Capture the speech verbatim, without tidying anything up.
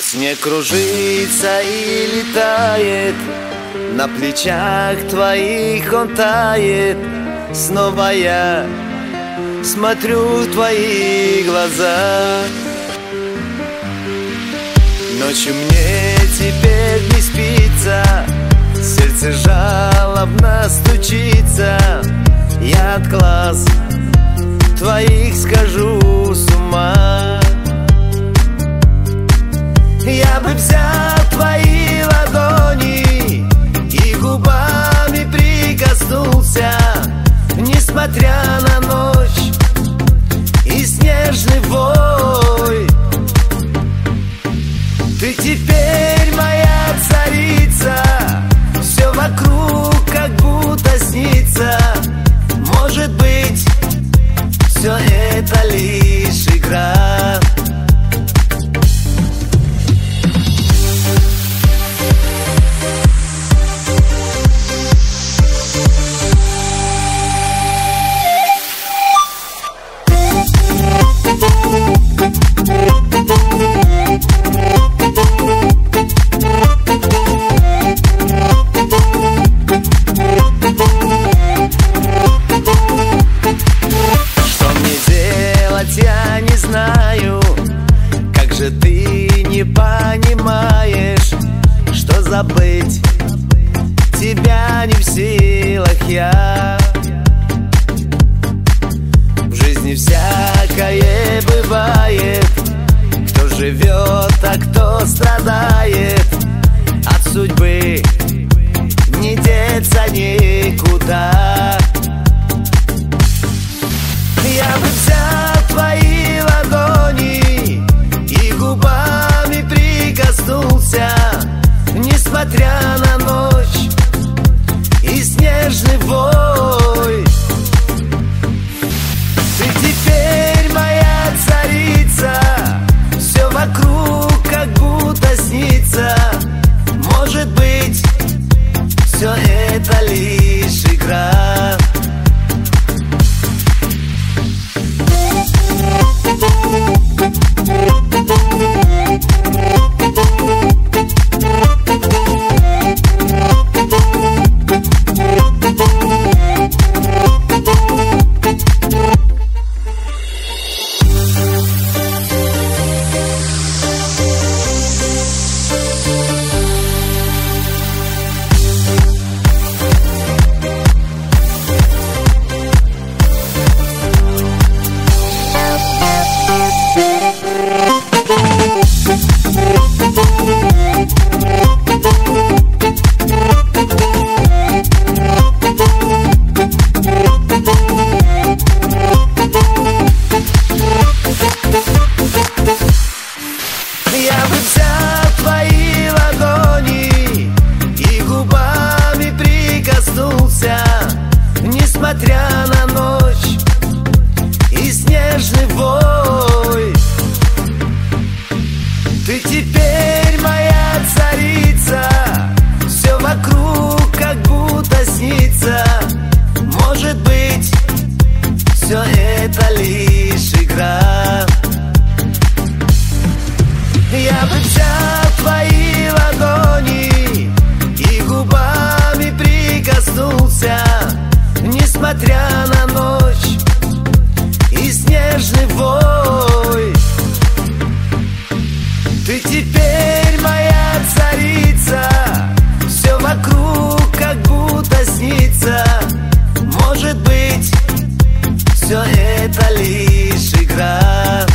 Снег кружится и летает, на плечах твоих он тает. Снова я смотрю в твои глаза. Ночью мне теперь не спится, сердце жалобно стучится. Я от глаз твоих схожу с ума. Я бы взял твои ладони и губами прикоснулся, несмотря на ночь и снежный вой. Ты теперь моя царица, все вокруг как будто снится. Может быть, все это лишь игра. Я не знаю, как же ты не понимаешь, что забыть тебя не в силах я. В жизни всякое бывает, кто живет, а кто страдает. От судьбы не деться никуда. Я бы взял твои ладони и губами прикоснулся, несмотря на ночь и снежный вой. Ты теперь моя царица, все вокруг как будто снится. Может быть, все это лишь игра. Я бы взял твои ладони и губами прикоснулся, несмотря на ночь и снежный вой. Ты теперь моя царица, все вокруг как будто снится. Может быть, все это лишь игра. Я бы взял твои ладони и губами прикоснулся, несмотря на ночь и снежный вой. Ты теперь моя царица, все вокруг как будто снится. Может быть, все это лишь игра.